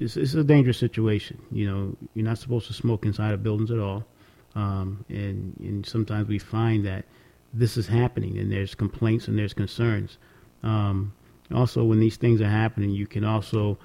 it's a dangerous situation. You know, you're not supposed to smoke inside of buildings at all. And sometimes we find that this is happening, and there's complaints and there's concerns. Also, when these things are happening, you can also,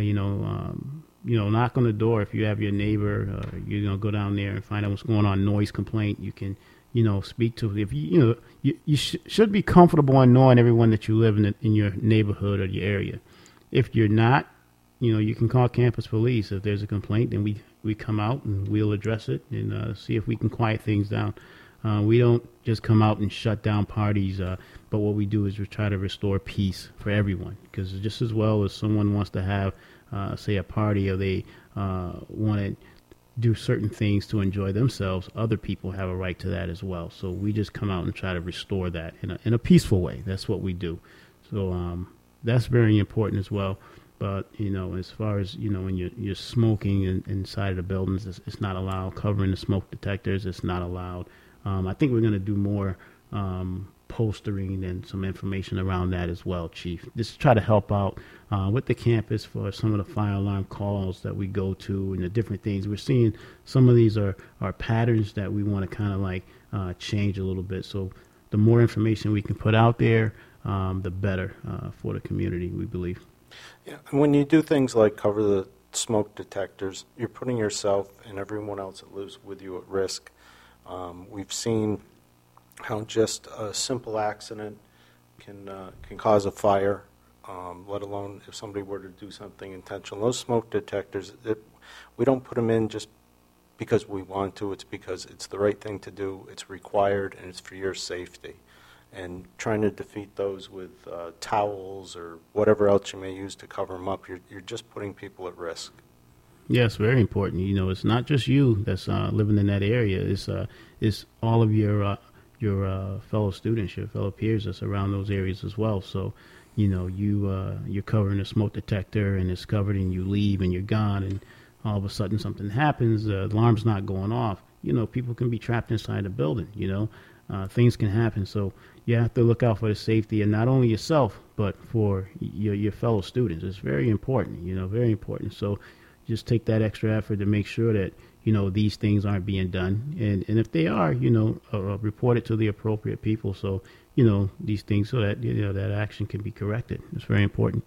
knock on the door if you have your neighbor. Go down there and find out what's going on. Noise complaint. You can, speak to. If you should be comfortable in knowing everyone that you live in your neighborhood or your area. If you're not, you can call campus police. If there's a complaint, then we come out and we'll address it and see if we can quiet things down. We don't just come out and shut down parties, but what we do is we try to restore peace for everyone. Because just as well as someone wants to have, say, a party, or they want to do certain things to enjoy themselves, other people have a right to that as well. So we just come out and try to restore that in a peaceful way. That's what we do. So that's very important as well. But, as far as, when you're smoking inside of the buildings, it's not allowed. Covering the smoke detectors, it's not allowed. I think we're going to do more postering and some information around that as well, Chief. Just to try to help out with the campus for some of the fire alarm calls that we go to and the different things. We're seeing some of these are patterns that we want to kind of change a little bit. So the more information we can put out there, the better for the community, we believe. Yeah, and when you do things like cover the smoke detectors, you're putting yourself and everyone else that lives with you at risk. We've seen how just a simple accident can cause a fire, let alone if somebody were to do something intentional. Those smoke detectors, we don't put them in just because we want to. It's because it's the right thing to do. It's required, and it's for your safety. And trying to defeat those with towels or whatever else you may use to cover them up, you're just putting people at risk. Yes, very important. It's not just you that's living in that area. It's all of your fellow students, your fellow peers that's around those areas as well. So, you're covering a smoke detector and it's covered, and you leave and you're gone, and all of a sudden something happens. The alarm's not going off. People can be trapped inside the building. Things can happen. So you have to look out for the safety, and not only yourself, but for your fellow students. It's very important. Very important. So just take that extra effort to make sure that, these things aren't being done. And if they are, report it to the appropriate people. So, these things, so that, that action can be corrected. It's very important.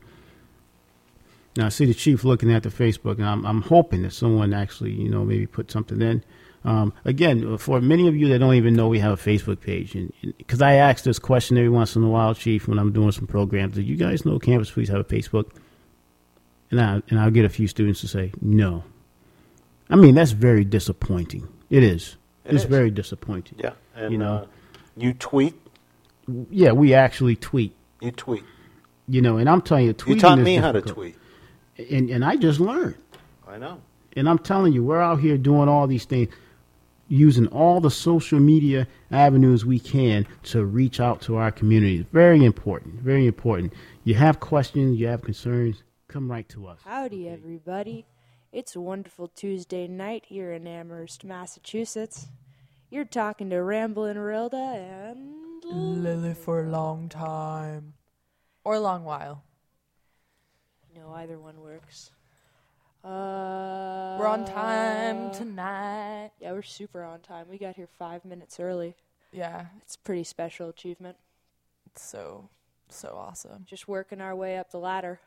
Now, I see the chief looking at the Facebook, and I'm hoping that someone actually, maybe put something in. Again, for many of you that don't even know we have a Facebook page, because I ask this question every once in a while, Chief, when I'm doing some programs, do you guys know Campus Police have a Facebook? And I'll get a few students to say, no. I mean, that's very disappointing. It is. It's very disappointing. Yeah. And, you tweet? Yeah, we actually tweet. You tweet. And I'm telling you, tweeting you taught is me difficult. how to tweet. And I just learned. I know. And I'm telling you, we're out here doing all these things, using all the social media avenues we can to reach out to our community. Very important. Very important. You have questions, you have concerns, come right to us. Howdy, everybody. It's a wonderful Tuesday night here in Amherst, Massachusetts. You're talking to Ramblin' Rilda and Lily for a long time. Or a long while. No, either one works. We're on time tonight. Yeah, we're super on time. We got here 5 minutes early. Yeah. It's a pretty special achievement. It's so awesome. Just working our way up the ladder.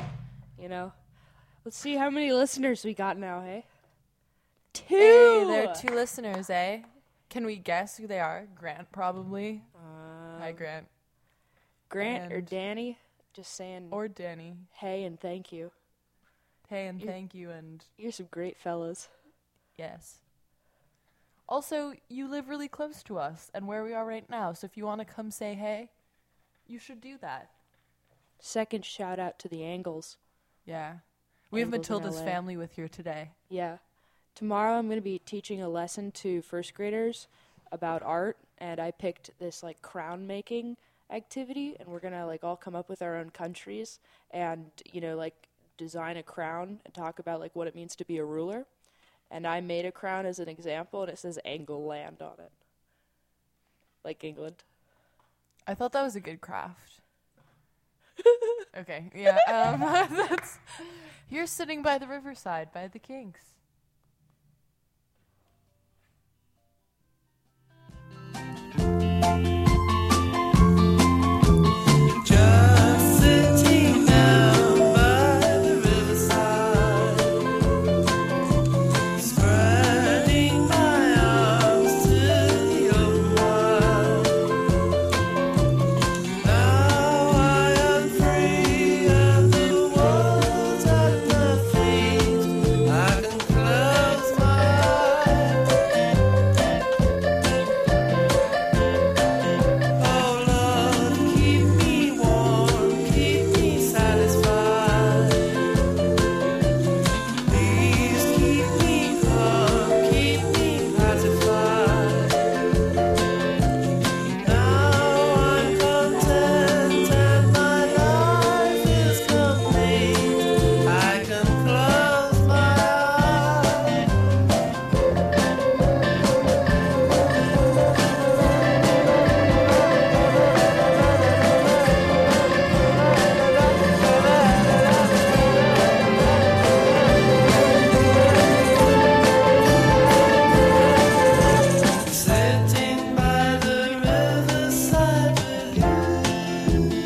Let's see how many listeners we got now, hey? 2! Hey, there are 2 listeners, eh? Can we guess who they are? Grant, probably. Hi, Grant. Grant or Danny? Just saying. Or Danny. Hey and thank you. Hey and thank you, and you're some great fellas. Yes. Also, you live really close to us and where we are right now, so if you want to come say hey, you should do that. Second shout out to the Angles. Yeah. We have Matilda's family with here today. Yeah. Tomorrow I'm going to be teaching a lesson to first graders about art, and I picked this crown making activity, and we're going to all come up with our own countries and design a crown and talk about what it means to be a ruler. And I made a crown as an example, and it says Angleland on it. Like England. I thought that was a good craft. Okay, yeah. That's You're Sitting by the Riverside by the Kinks. Just sitting down by the riverside, spreading my arms to the open wide. Now I am free and the world's at my feet. I can close my eyes. Oh Lord, keep me warm, keep me satisfied. Please keep me calm, keep me pacified. Now I'm content and my life is complete. I can close my eyes. Sitting by the riverside with you.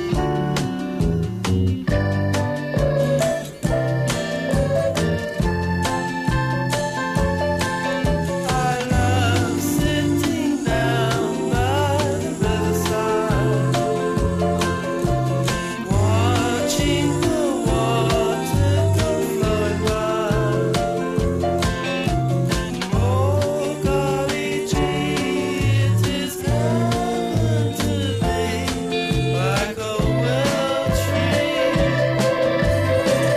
I love sitting down by the riverside, watching the water go flowing by. Oh golly gee, it is heaven to me, like a willow tree.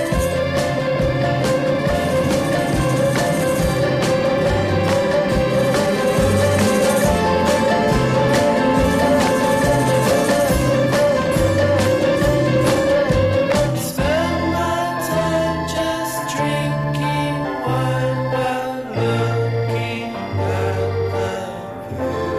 Spend my time just drinking wine while looking at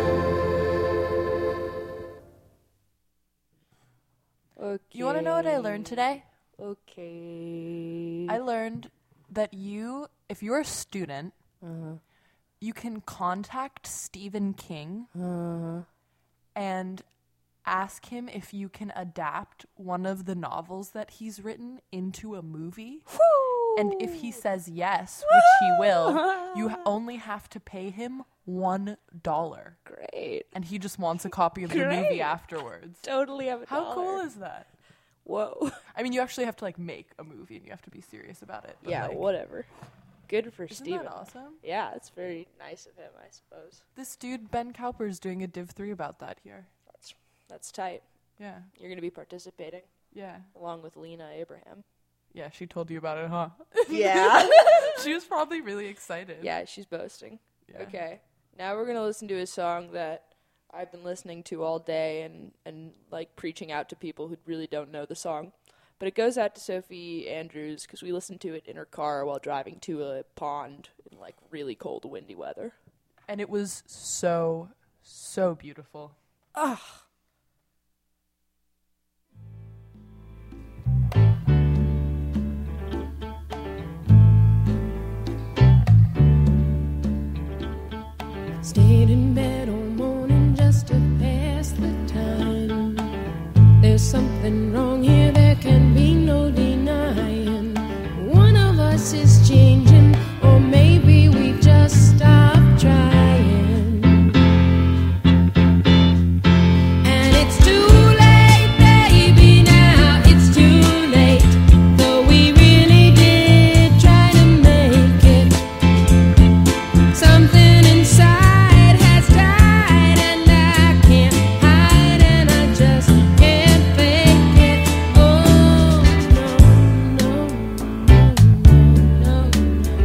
the Okay. You want to know what I learned today? Okay. I learned that if you're a student, you can contact Stephen King and ask him if you can adapt one of the novels that he's written into a movie. And if he says yes, which he will, you only have to pay him $1. Great. And he just wants a copy of the Great. movie afterwards. Totally have a How cool dollar. is that? Whoa. I mean, you actually have to like make a movie and you have to be serious about it. but, Yeah, like, whatever. Good for Isn't Steven. that awesome? Yeah, it's very nice of him, I suppose. This dude, Ben Cowper's doing a Div 3 about that here. That's tight. Yeah. You're going to be participating Yeah. along with Lena Abraham. Yeah, she told you about it, huh? Yeah. She was probably really excited. Yeah, she's boasting. Yeah. Okay. Now we're going to listen to a song that I've been listening to all day and like preaching out to people who really don't know the song. But it goes out to Sophie Andrews because we listened to it in her car while driving to a pond in like really cold, windy weather. And it was so, so beautiful. Stayed in bed all morning just to pass the time. There's something wrong here, there can be no denying. One of us is changing, or maybe we just stopped trying. And it's too late, baby, now it's too late. Though we really did try to make it. Something inside has died, and I can't hide, and I just can't fake it. Oh no, no, no, no, no.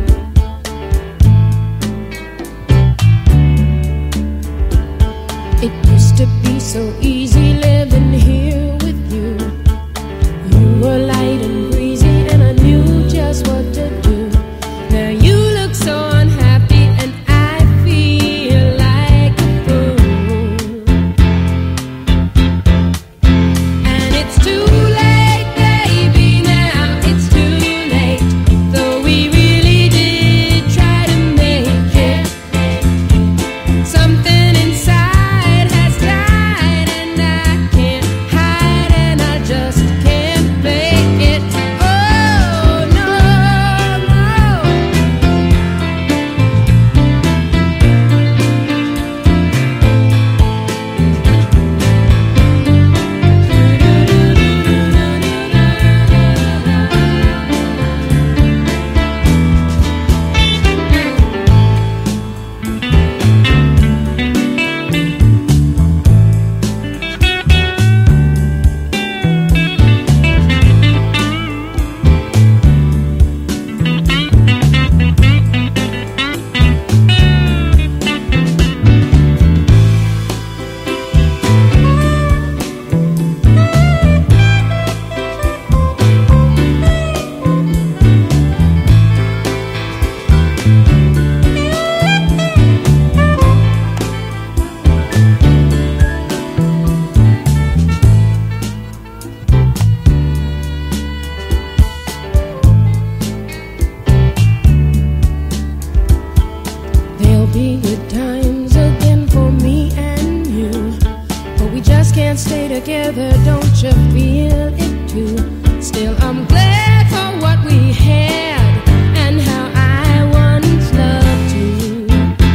together, don't you feel it too? Still, I'm glad for what we had and how I once loved you.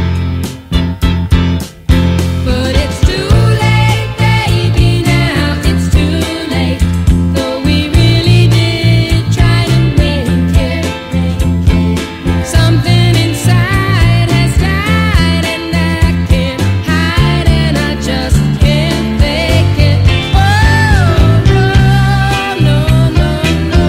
But it's too late, baby, now it's too late. Though we really did try to make it. Something inside has died and I can't hide and I just can't fake it. Oh, no, no, no, no,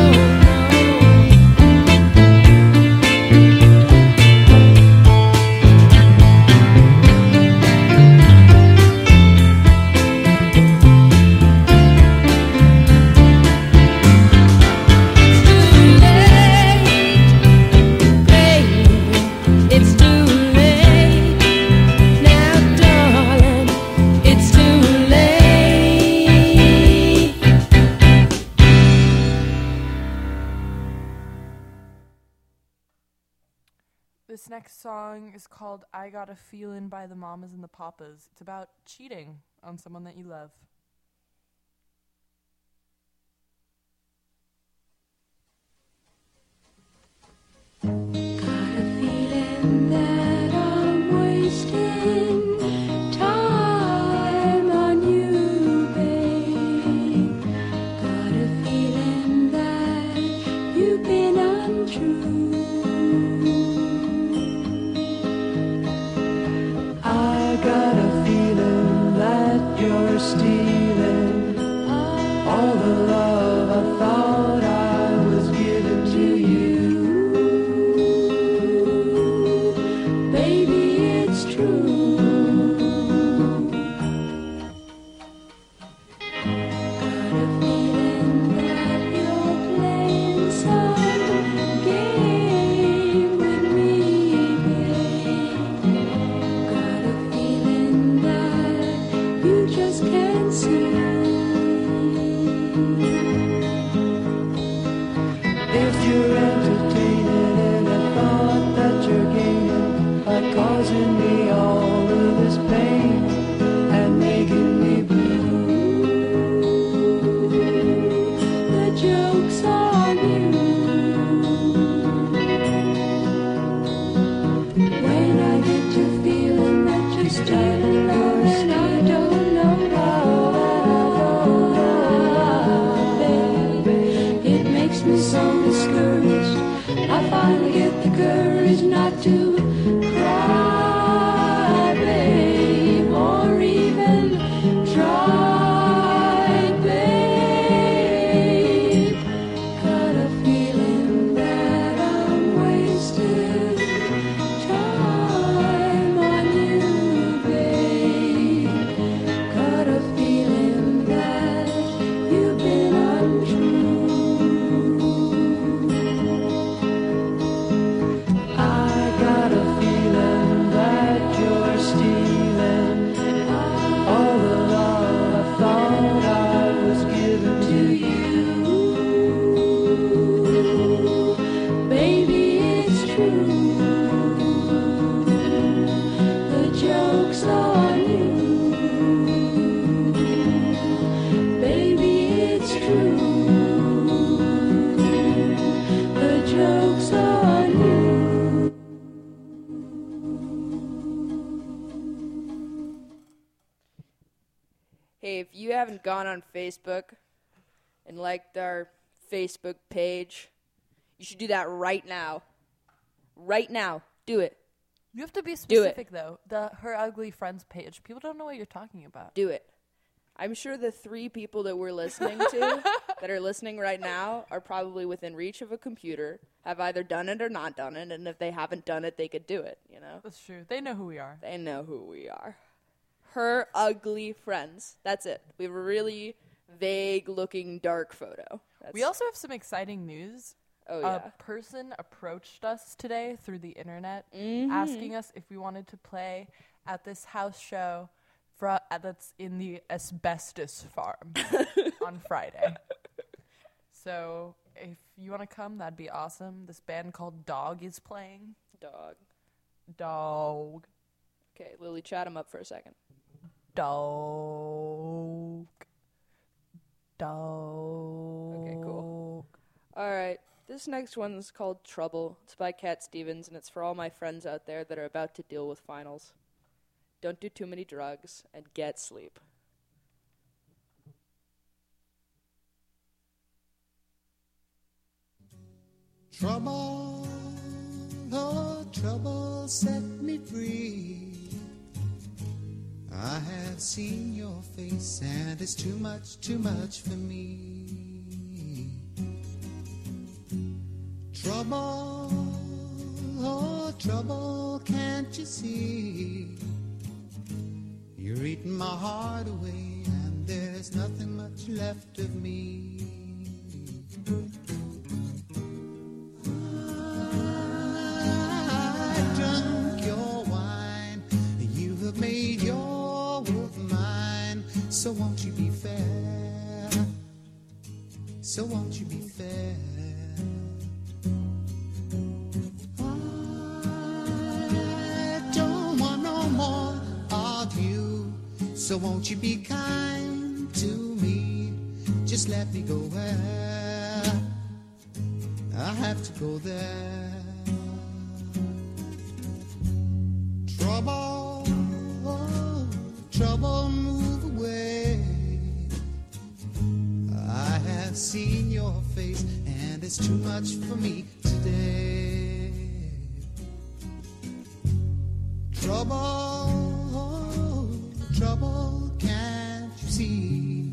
it's too late, now, darling, it's too late. This next song is called I Got a Feelin' by the Mamas and the Papas. It's about cheating on someone that you love. Got a feeling that I'm wasting time on you, babe. Got a feeling that you've been untrue. I got a feeling that you're stealing all the love I thought I was giving to you. Baby, it's true. Got a feeling that you're playing some game with me, babe. Got a feeling that you just can't see. If you're entertaining in a thought that you're gaining by causing me all of this pain and making me blue, The joke's on you. When I get to feeling that you're still alone and I don't know why, babe, it makes me so discouraged. I finally get the courage not to cry, babe, or even try, babe. Got a feeling that I'm wasting time on you, babe. Got a feeling that you've been untrue. I got a feeling that you're stealing all the love I thought I was giving to you. Baby, it's true. The joke's on you. Baby, it's true. The joke's on you. Hey, if you haven't gone on Facebook and liked our Facebook page, you should do that right now. Right now. Do it. You have to be Do it. specific, though. The Her Ugly Friends page. People don't know what you're talking about. Do it. I'm sure the 3 people that we're listening to that are listening right now are probably within reach of a computer, have either done it or not done it, and if they haven't done it, they could do it, you know? That's true. They know who we are. They know who we are. Her Ugly Friends. That's it. We have a really vague-looking dark photo. That's, We also have some exciting news. oh, yeah. A person approached us today through the internet asking us if we wanted to play at this house show that's in the Asbestos Farm on Friday. So if you want to come, that'd be awesome. This band called Dog is playing. Dog. Dog. Okay, Lily, chat him up for a second. Dog. Okay, cool. All right. This next one is called Trouble. It's by Cat Stevens, and it's for all my friends out there that are about to deal with finals. Don't do too many drugs, and get sleep. Trouble, oh, trouble set me free. I have seen your face, and it's too much for me. Trouble, oh, trouble, can't you see? You're eating my heart away, and there's nothing much left of me. I've drunk your wine, you have made your world mine. So won't you be fair? So won't you be fair? I don't want no more of you. So won't you be kind to me? Just let me go where I have to go there. Trouble, oh, trouble, move away. I have seen your face, and it's too much for me today. Trouble, oh, trouble, can't you see?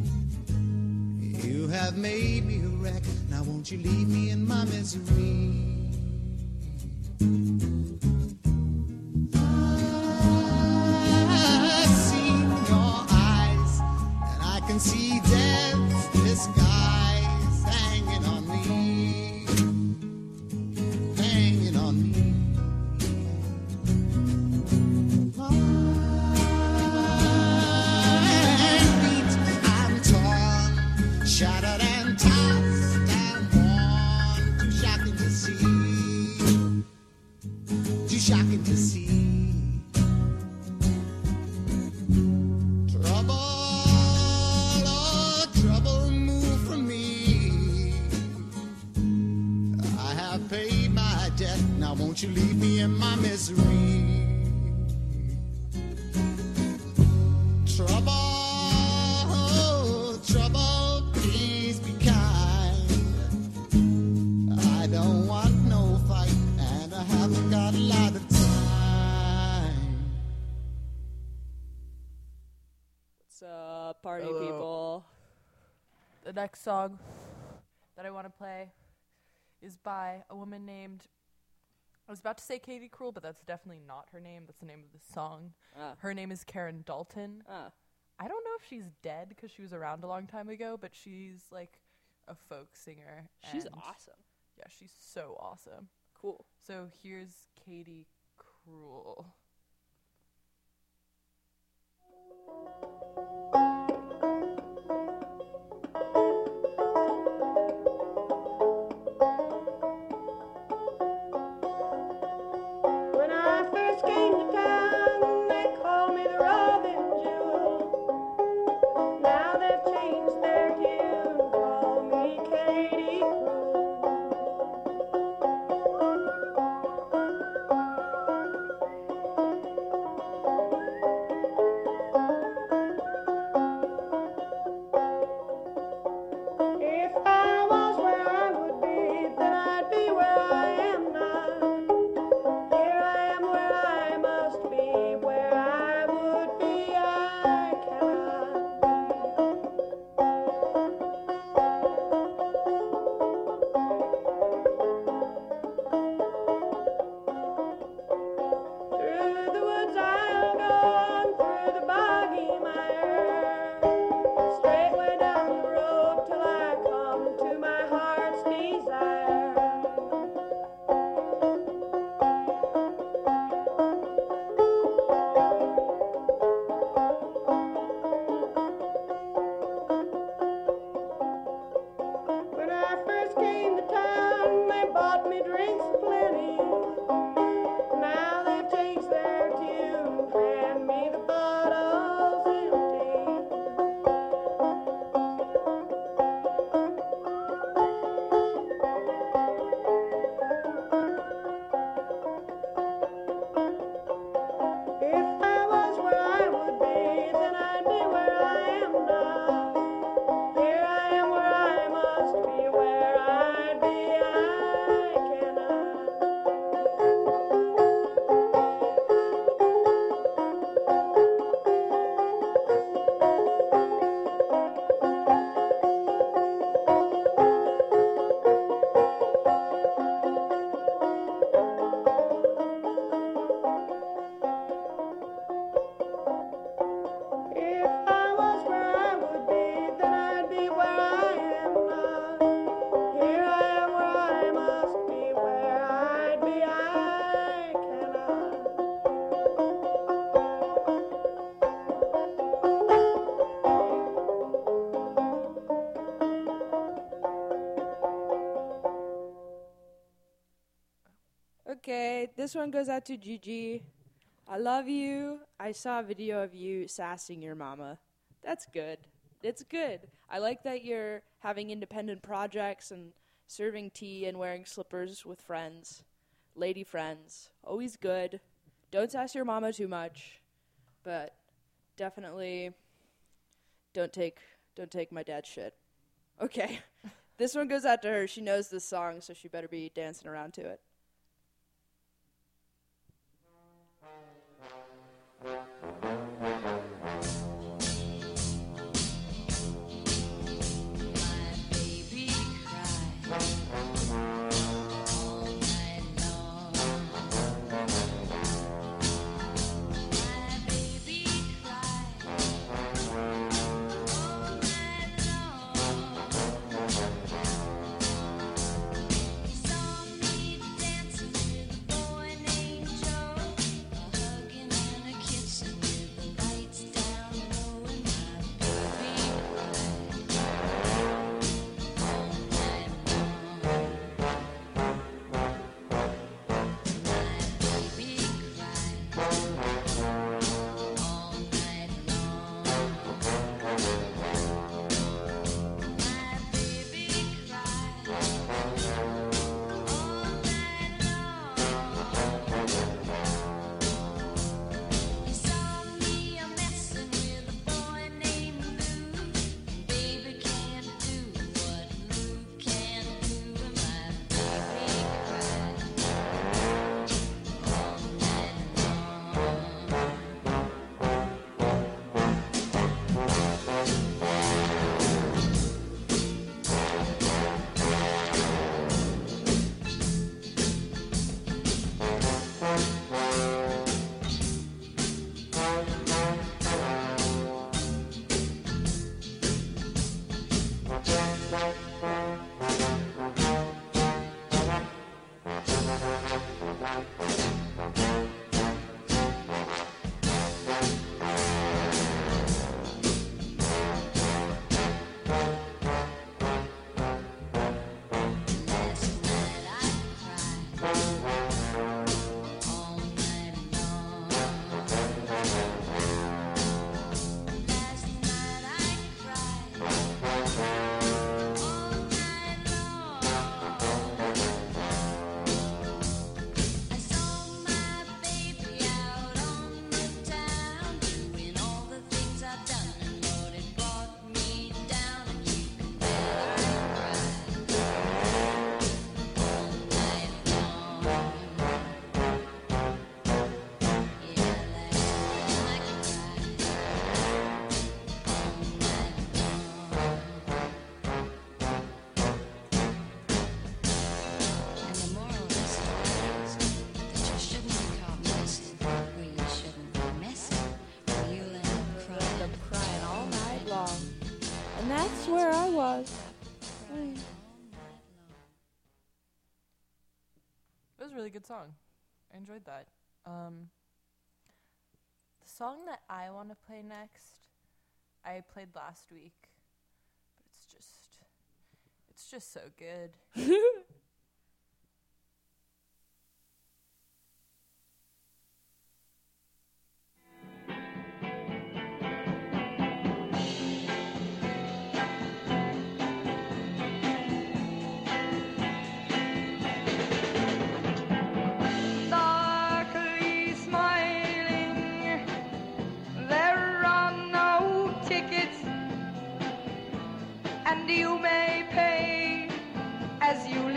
You have made me a wreck. Now won't you leave me in my misery? I've seen your eyes, and I can see death's disguise hanging on me, hanging on me. I'm beat, I'm torn, shattered and tossed and worn. Too shocking to see, too shocking to see. Trouble, oh, trouble, move from me. I have paid my debt, now won't you leave me in my misery? Trouble, oh, trouble, please be kind. I don't want no fight, and I haven't got a lot of time. What's up, party Hello. people? The next song that I want to play is by a woman named, I was about to say Katie Cruel, but that's definitely not her name. That's the name of the song. Ah. Her name is Karen Dalton. Ah. I don't know if she's dead because she was around a long time ago, but she's like a folk singer. She's and awesome. Yeah, she's so awesome. Cool. So here's Katie Cruel. When I first came to town, they called me the Robin Jewel. Now they've changed their tune, call me Katie If I was where I would be, then I'd be where I am now. Here I am where I must be, where I would be, I cannot Through the woods I'll go on, through the boggy mire, straight way down the road till I come to my heart's desire. When I first came to town, they bought me drinks plenty. Now they've changed their tune, hand me the bottles empty. Okay, this one goes out to Gigi. I love you. I saw a video of you sassing your mama. That's good. It's good. I like that you're having independent projects and serving tea and wearing slippers with friends. Lady friends. Always good. Don't sass your mama too much. But definitely don't take my dad's shit. Okay. This one goes out to her. She knows this song, so she better be dancing around to it. That's where I was. It was a really good song. I enjoyed that. The song that I want to play next, I played last week, but it's just so good. Darkly smiling, there are no tickets, and you may pay as you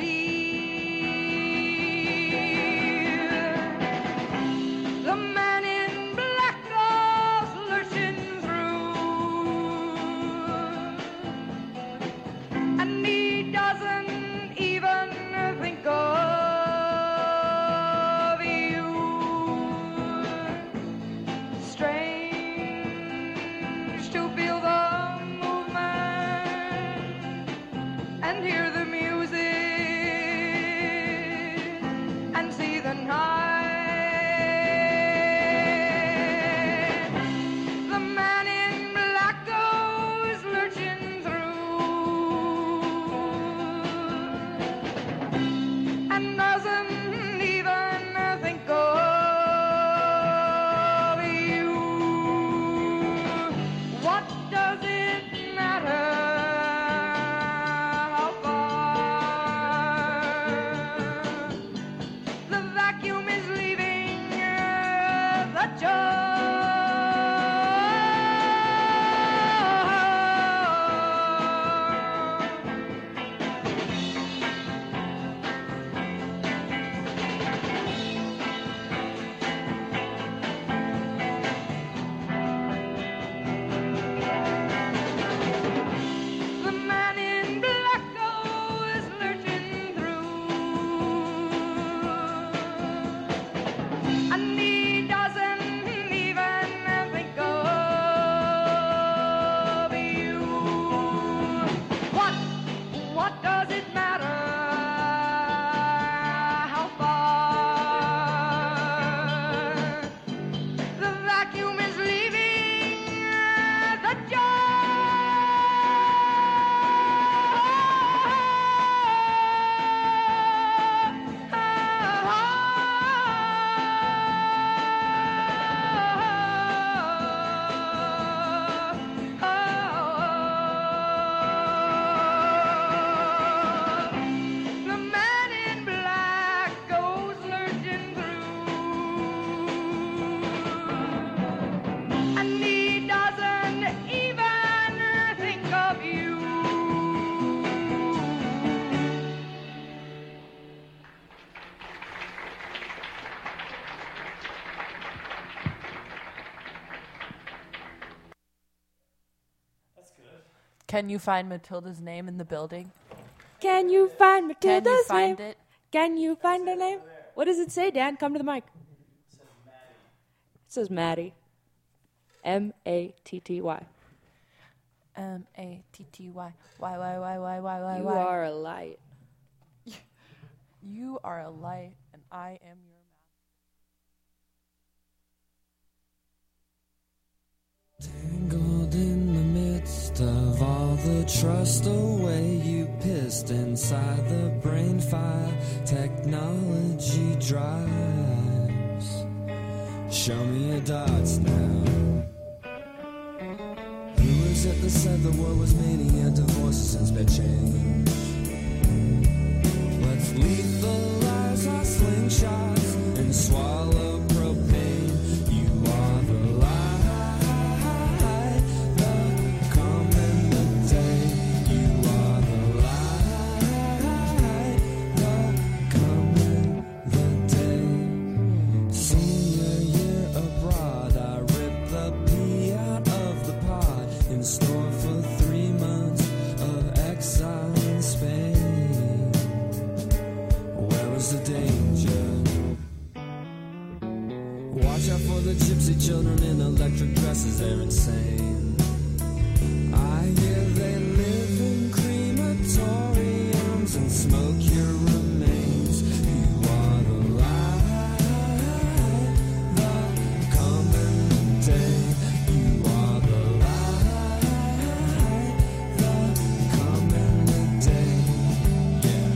The man in black goes lurching through, and he doesn't even think of you. What does it matter how far the vacuum is leaving the The man in black goes lurching through, and he doesn't even think of you. Can you find Matilda's name in the building? Can you find Can Matilda's you find name? it? Can you find her name? What does it say, Dan? Come to the mic. It says Maddie. M-A-T-T-Y. M-A-T-T-Y. Why? You are a light. You are a light, and I am your Tangled in the midst of all the trust away you pissed inside the brain fire technology drives. Show me your dots now. Who was it that said the world was mania, divorces and sped change? Let's lethalize our slingshots and swallow propane. You are the light, the calm and the day. You are the light, the calm and the day. Senior year abroad, I ripped the pea out of the pod, in store for 3 months of exile in Spain. Where was the danger? Watch out for the gypsy children in electric dresses, they're insane. I hear they live in crematoriums and smoke your remains. You are the light, the calm and the day. You are the light, the calm and the day. Yeah.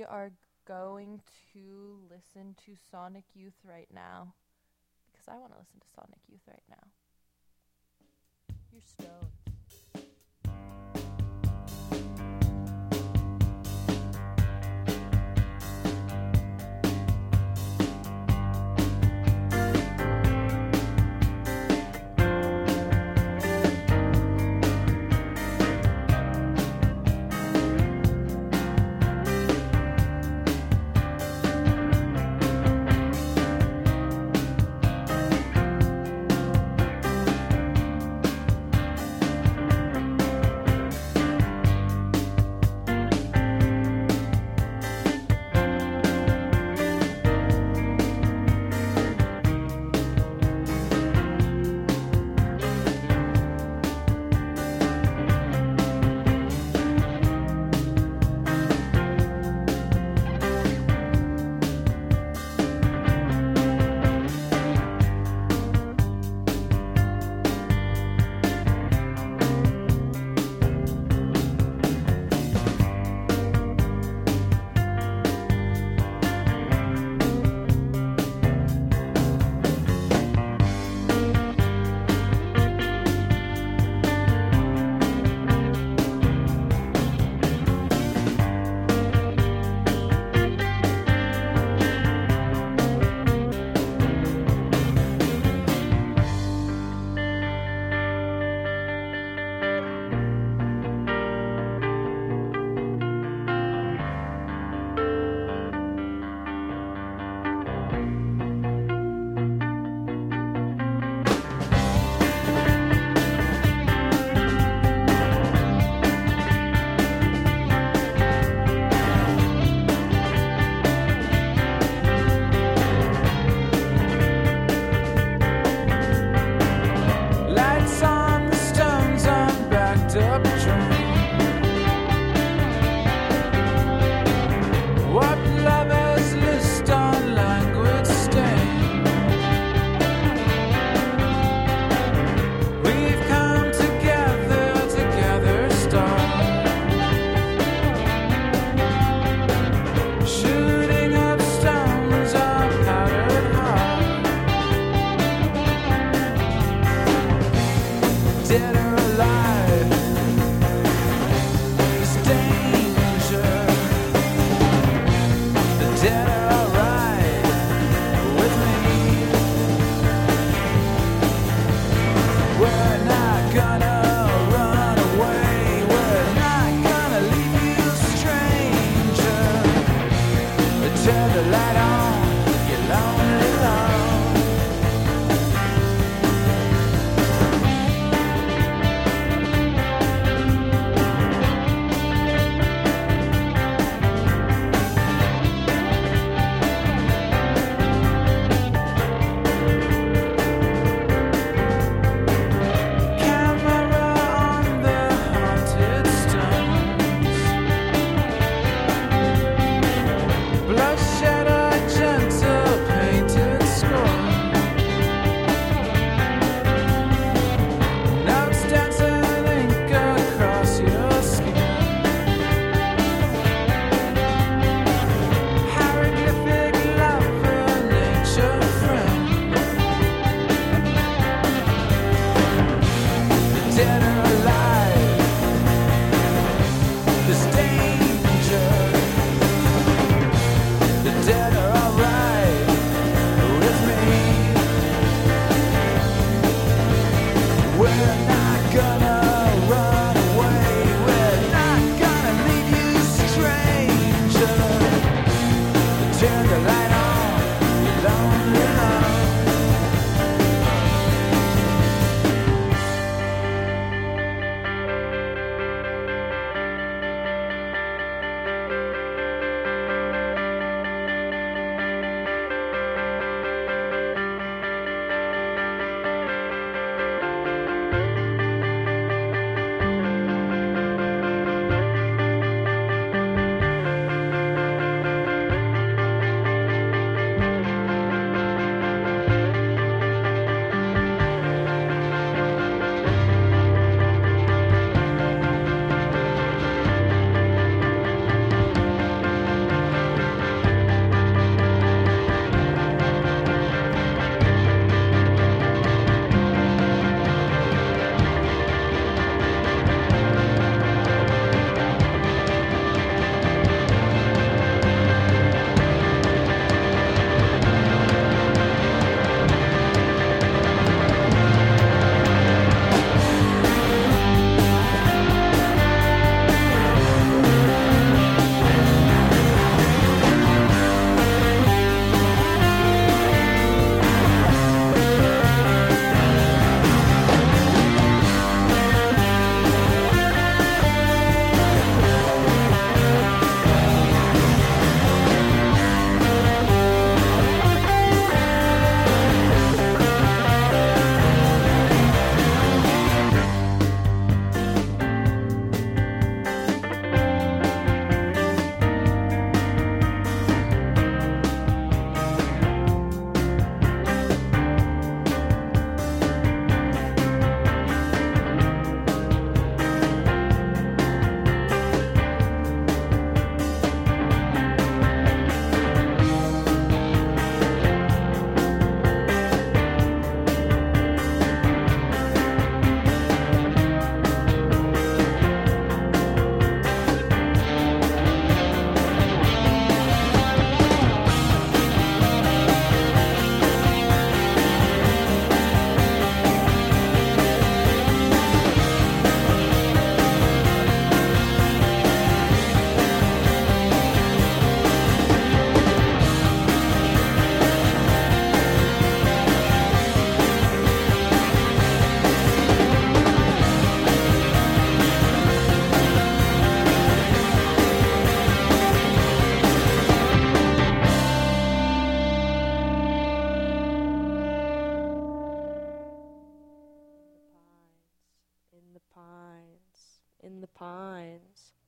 are going to listen to Sonic Youth right now because I want to listen to Sonic Youth right now. You're stoned.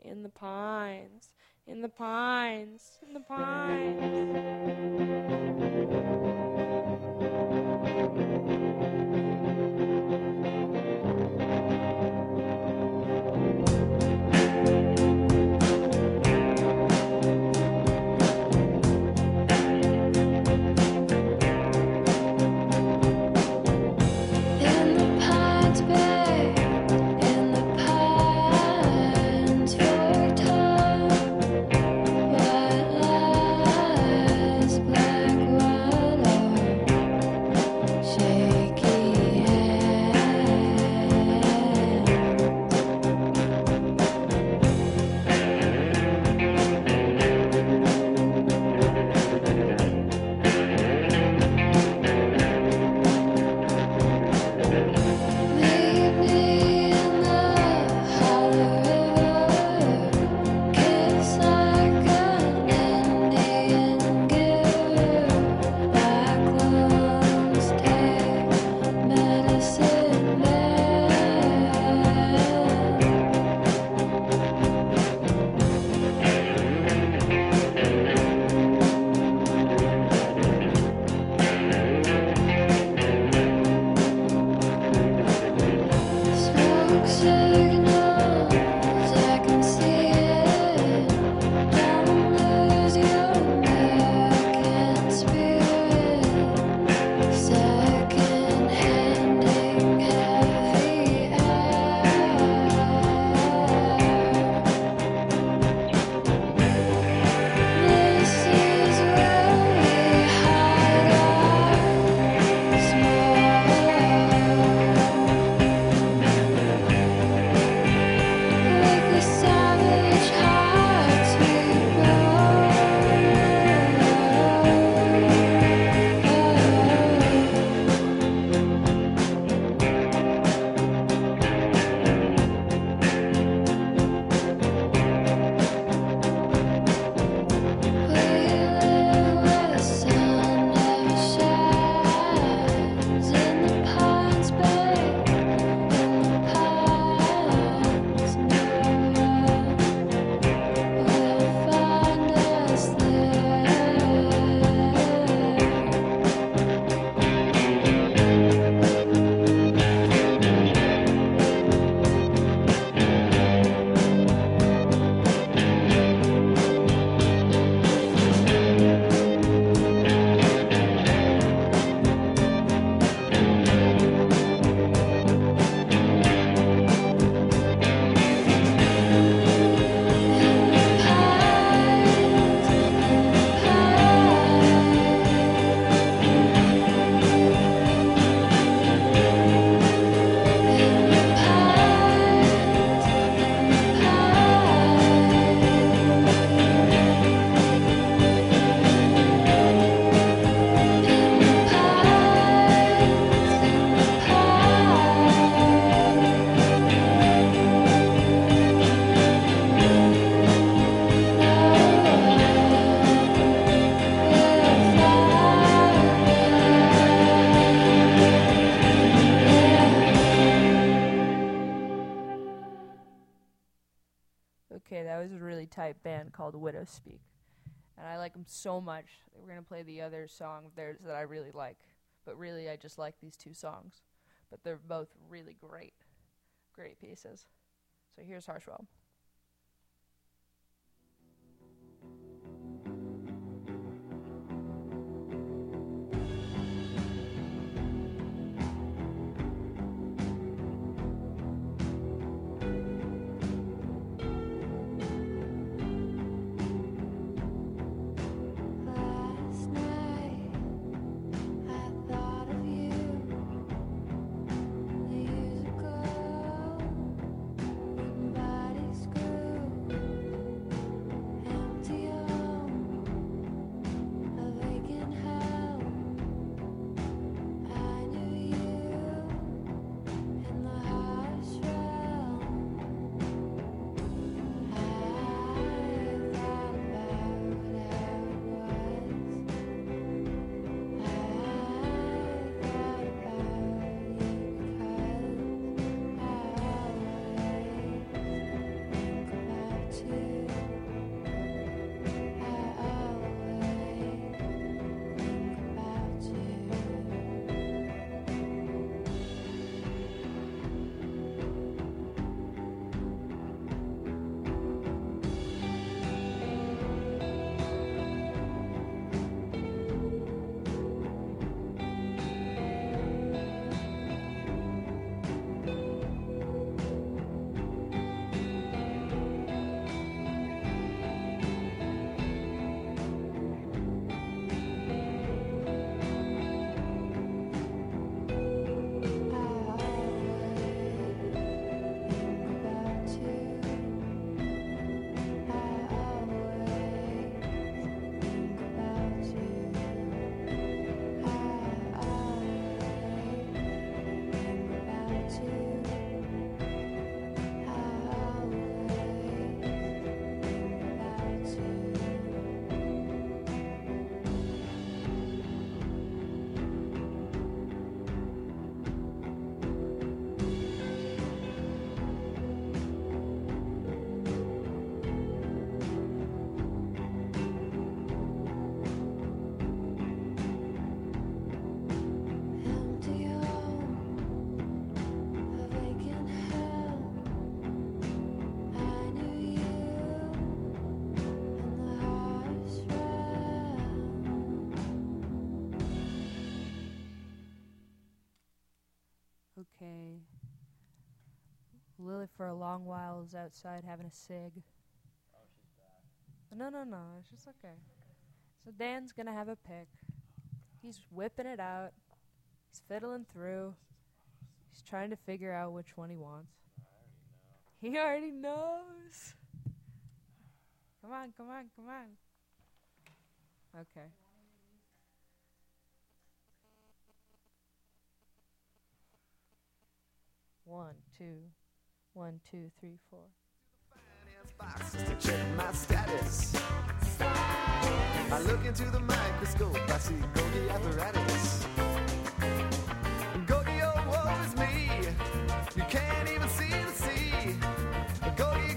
in the pines, in the pines, in the pines. In the pines, babe, in the pines, foretold white lies, black willow, shaky Leave me in the hollow river, kiss like an Indian giver. Black lungs take medicine man. Smoke signals, I can see it. Don't lose your American spirit. Second-handing heavy air. This is where we hide our smoke. With the savage hearts we We live where the sun never shines. In the pines, babe, in the pines, no one will find us there. Okay, that was a really tight band called Widow Speak. And I like them so much. We're going to play the other song of theirs that I really like. But really, I just like these two songs. But they're both really great. Great pieces. So here's Harshwell. Last night I thought of you years ago when bodies long whiles outside having a cig. No, it's just okay. So Dan's gonna have a pick. He's whipping it out. He's fiddling through. He's trying to figure out which one he wants. He already knows. Come on. Okay. One, two, 3, 4. Boxes to check my status. I look into the microscope, I see Gogi apparatus. Gogi, oh, woe is me. You can't even see the sea. Gogi,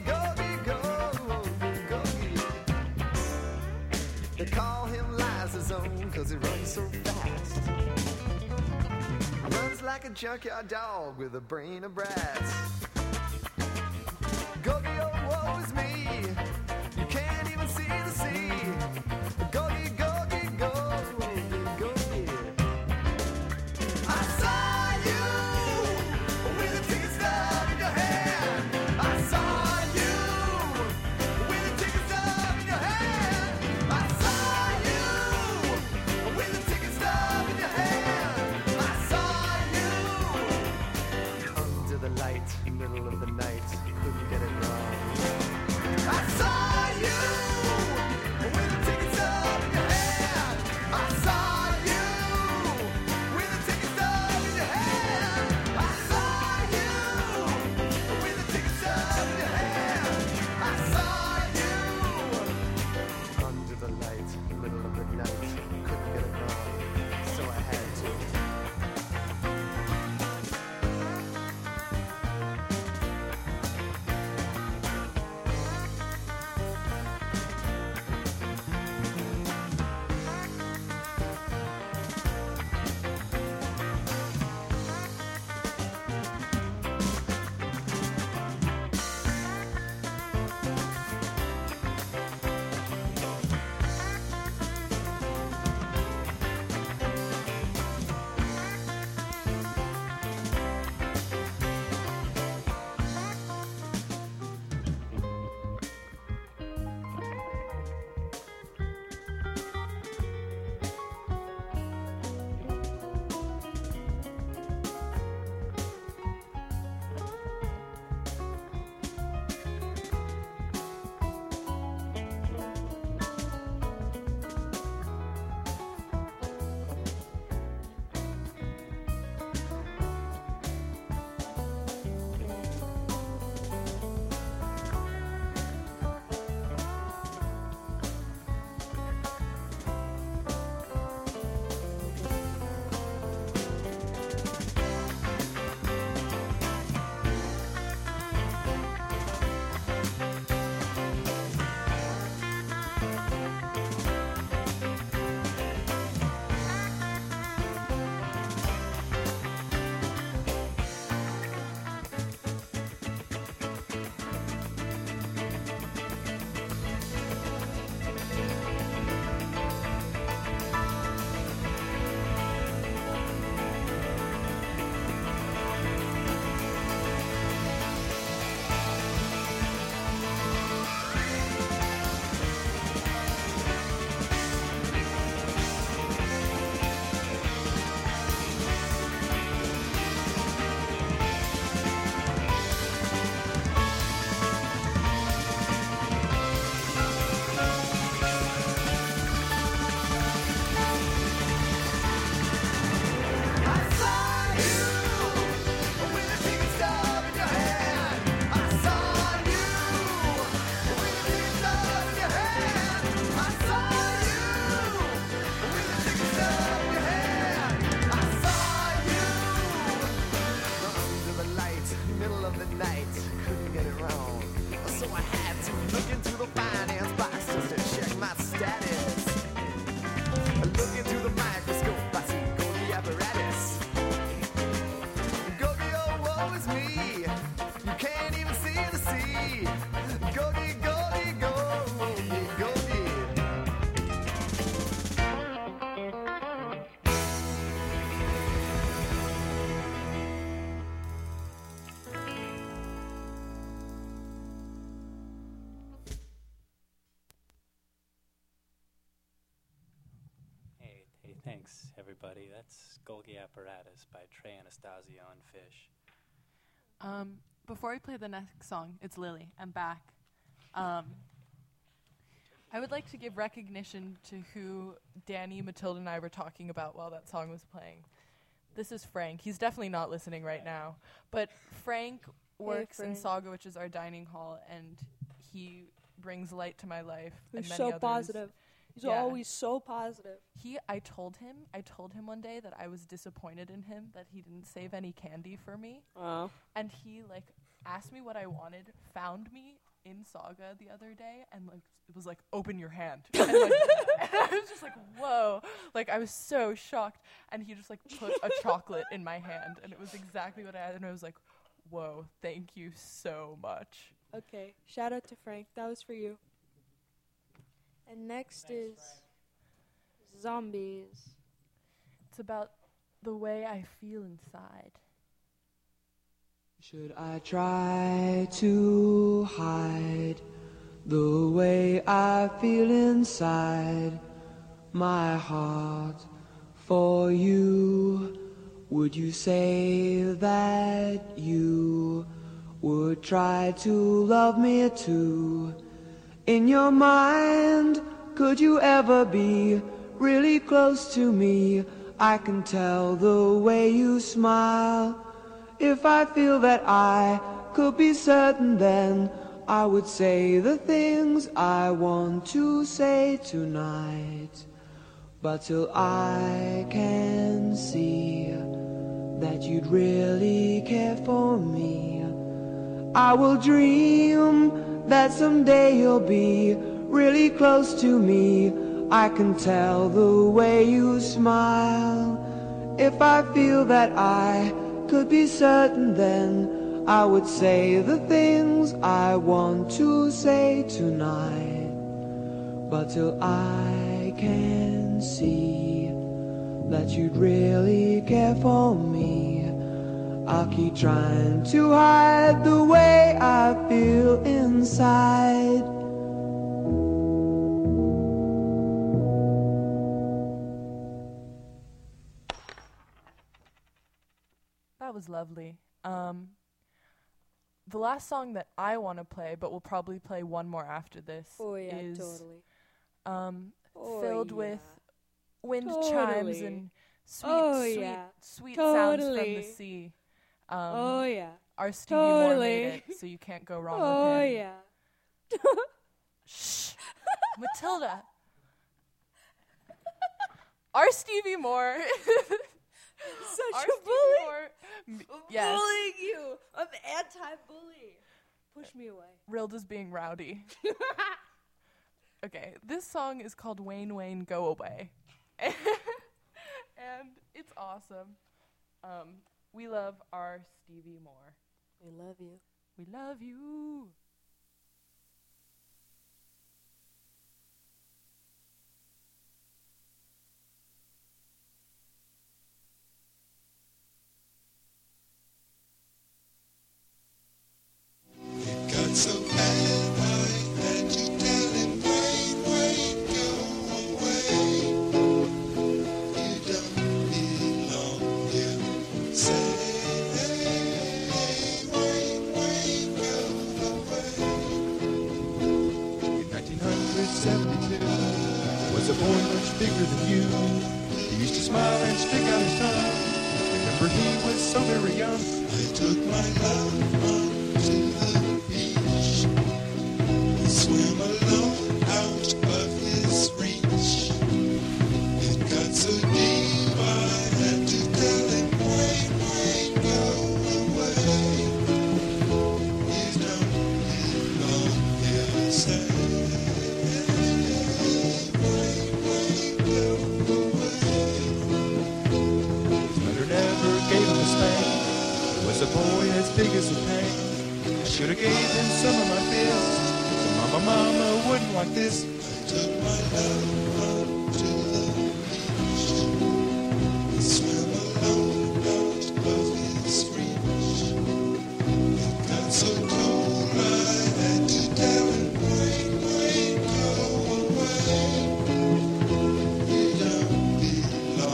Gogi. They call him Liza's Zone, cause he runs so fast. Runs like a junkyard dog with a brain of brass. Gogi, oh, woe is me. You can't even see the sea. Gogi, Gogi, Gogi, Gogi. I saw you with a ticket stub in your hand. I saw you with a ticket stub in your hand. I saw you with a ticket stub in your hand. I saw you under the light. Thanks, everybody. That's Golgi Apparatus by Trey Anastasio and Fish. Before we play the next song, it's Lily. I'm back. I would like to give recognition to who Danny, Matilda, and I were talking about while that song was playing. This is Frank. He's definitely not listening right now. But Frank works in Frank. Saga, which is our dining hall, and he brings light to my life. He's and many so others. positive. He's Yeah. always so positive. I told him one day that I was disappointed in him that he didn't save any candy for me. Oh. And he asked me what I wanted, found me in Saga the other day, and it was like, open your hand. And, and I was just like, whoa. I was so shocked. And he just put a chocolate in my hand, and it was exactly what I had. And I was like, whoa, thank you so much. Okay. Shout out to Frank. That was for you. And next is Zombies. It's about the way I feel inside. Should I try to hide the way I feel inside my heart for you? Would you say that you would try to love me too? In your mind, could you ever be really close to me? I can tell the way you smile. If I feel that I could be certain, then I would say the things I want to say tonight. But till I can see that you'd really care for me, I will dream that someday you'll be really close to me. I can tell the way you smile. If I feel that I could be certain, then I would say the things I want to say tonight. But till I can see that you'd really care for me, I'll keep trying to hide the way I feel inside. That was lovely. The last song that I want to play, but we'll probably play one more after this, Oh, yeah, is totally. filled yeah. with wind chimes Totally. and sweet, Oh, sweet, yeah. sweet sounds from Totally. the sea. Oh, yeah. Our Stevie Moore made Totally. it, so you can't go wrong Oh, with him. yeah. Shh. Matilda. Our Stevie Moore. Such Our a Stevie bully. Moore. I'm Yes. bullying you. I'm anti-bully. Push me away. Rilda's being rowdy. Okay, this song is called Wayne Wayne Go Away. And it's awesome. We love our Stevie Moore. We love you. We love you. It got so bad I had to tell him, Wayne, Wayne, go away. You don't belong here. Say, Wayne, Wayne, go away. In 1972, was a boy much bigger than you. He used to smile and stick out his tongue. Remember, he was so very young. I took my love onto the beach. Swam alone out of his reach. It got so deep I had to tell him, Wayne, Wayne, go away. You don't belong here. Say, Wayne, Wayne, go away. His mother never gave him a spank. He was a boy as big as a tank. I should have gave him some of my fists. But mama wouldn't like this. I took my love onto the beach. Swam alone out of his reach. It got so cold I had to tell him, Wayne, Wayne, go away. You don't belong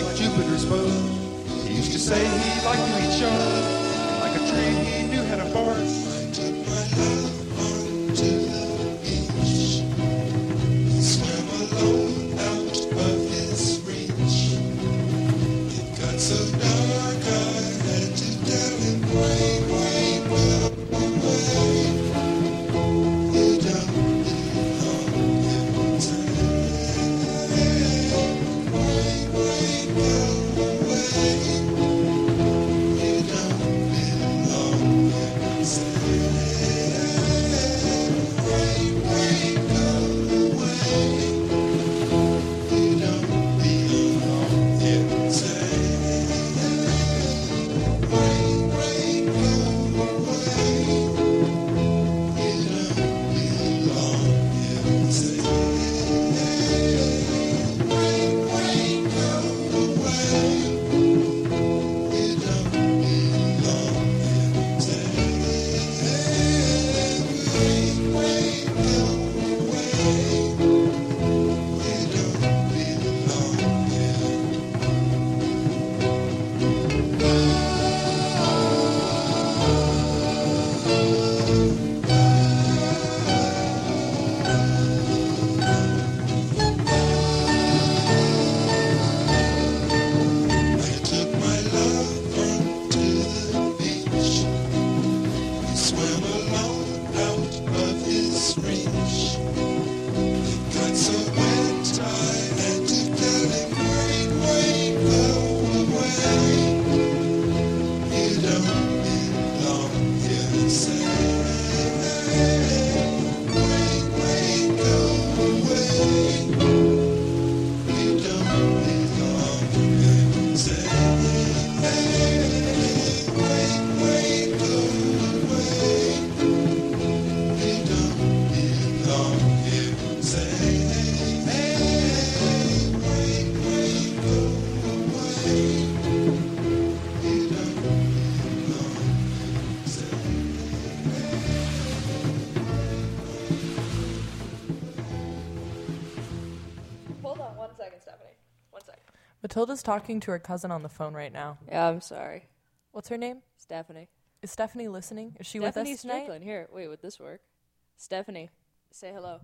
like Jupiter's bow. He used to say he liked to eat sharp, like a tree he knew how to bark. I took my love onto the beach. He swam alone out of his reach. It got so dark I had to tell him, wait, wait, well away. You don't belong here today. Wait, wait, well away. You don't belong here today. Wait, wait, go away. You don't belong here today. Wait, wait, go away. You don't belong here today. Wait, wait, go away. You don't belong here today. Wait, wait, go away. You don't belong here. I took my love onto the beach. He swam alone out of his reach. It got so wet I had to tell him, wait, wait, go away. You don't belong here, say. Wait, wait, go away. You don't belong here, say. Wait, wait, go away. You don't belong here, say. Wait, wait, go away. You don't belong here, say. Hold on 1 second, Stephanie. 1 second. Matilda's talking to her cousin on the phone right now. Yeah, I'm sorry. What's her name? Stephanie. Is Stephanie listening? Is she Stephanie with us tonight? Strickland. Here, wait, would this work? Stephanie, say hello.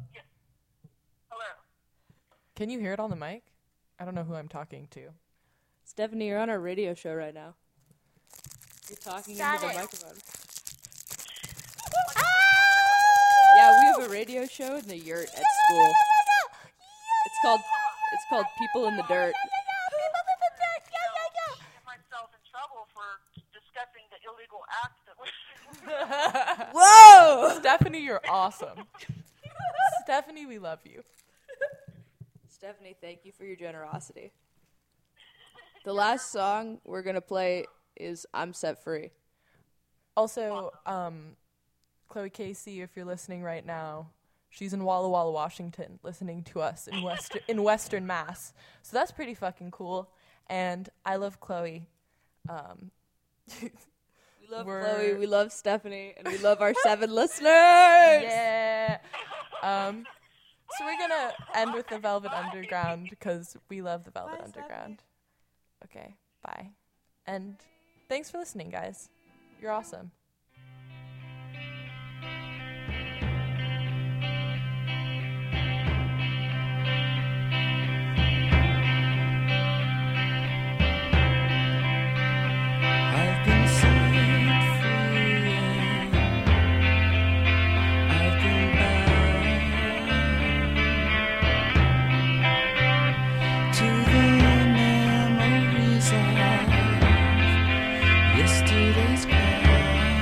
Can you hear it on the mic? I don't know who I'm talking to. Stephanie, you're on our radio show right now. You're talking into the microphone. Yeah, we have a radio show in the yurt at school. It's called People in the Dirt. myself in trouble for discussing the illegal act that was. Whoa! Stephanie, you're awesome. Stephanie, we love you. Stephanie, thank you for your generosity. The last song we're going to play is I'm Set Free. Also, Chloe Casey, if you're listening right now, she's in Walla Walla, Washington, listening to us in Western Mass. So that's pretty fucking cool. And I love Chloe. We love Chloe, we love Stephanie, and we love our 7 listeners! Yeah! So we're going to end with the Velvet Underground because we love the Velvet Underground. Okay, bye. And thanks for listening, guys. You're awesome. I've been set free. I've been back to the memories of yesterday's past.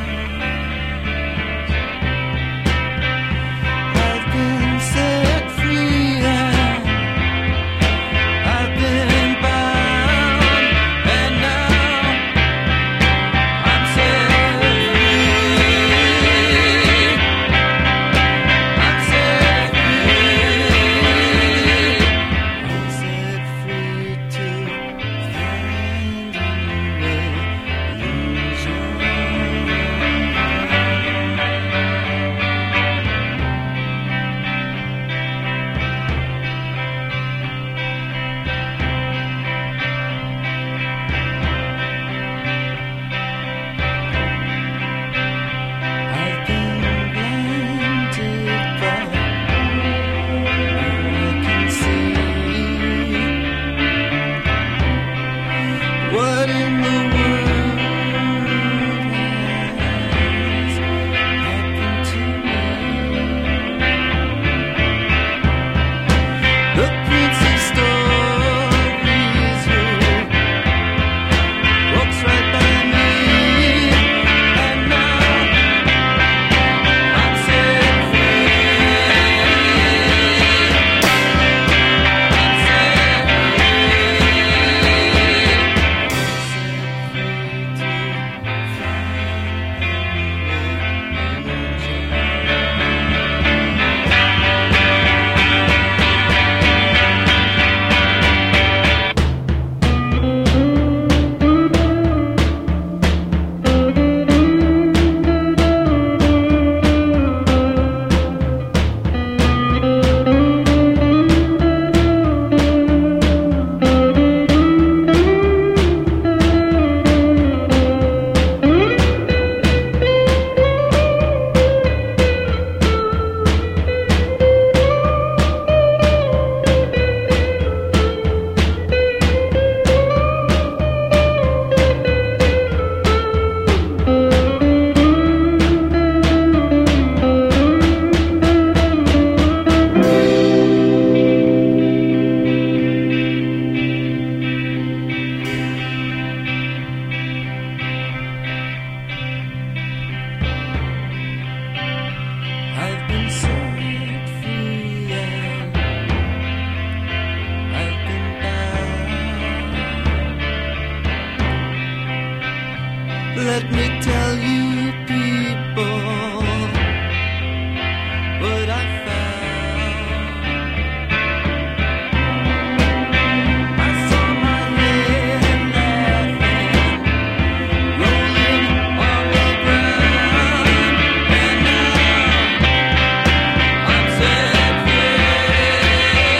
let me tell you, people, what I found. I saw my head laughing, rolling on the ground, and now I'm set free.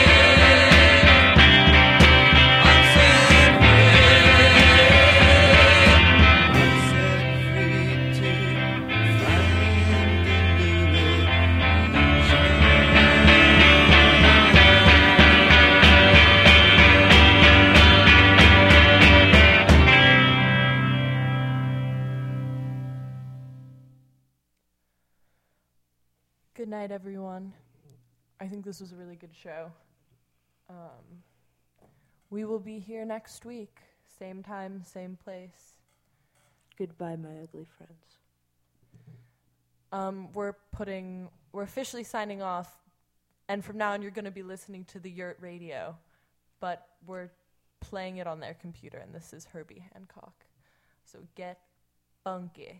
I'm set free to find Good night, everyone. I think this was a really good show. We will be here next week, same time, same place. Goodbye, my ugly friends. We're officially signing off, and from now on you're going to be listening to the Yurt Radio, but we're playing it on their computer, and this is Herbie Hancock. So get funky.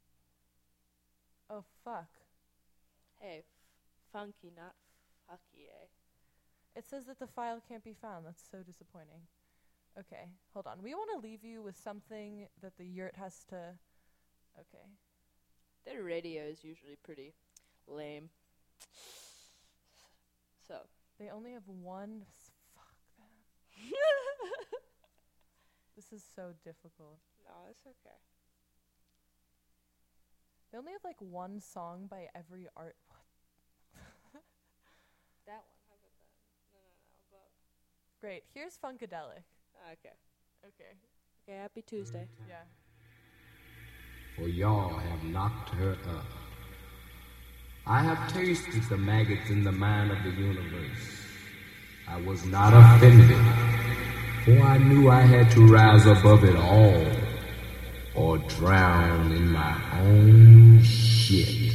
Oh, fuck. Hey, funky, not fucky, eh? It says that the file can't be found. That's so disappointing. Okay, hold on. We want to leave you with something that the Yurt has to... Okay. Their radio is usually pretty lame. So. They only have one... Fuck them. This is so difficult. No, it's okay. They only have like one song by every art... What? That one. How about that? No. But Great. Here's Funkadelic. okay. Okay. Okay, happy Tuesday. Yeah. For y'all have knocked her up. I have tasted the maggots in the mind of the universe. I was not offended, for I knew I had to rise above it all, or drown in my own shit.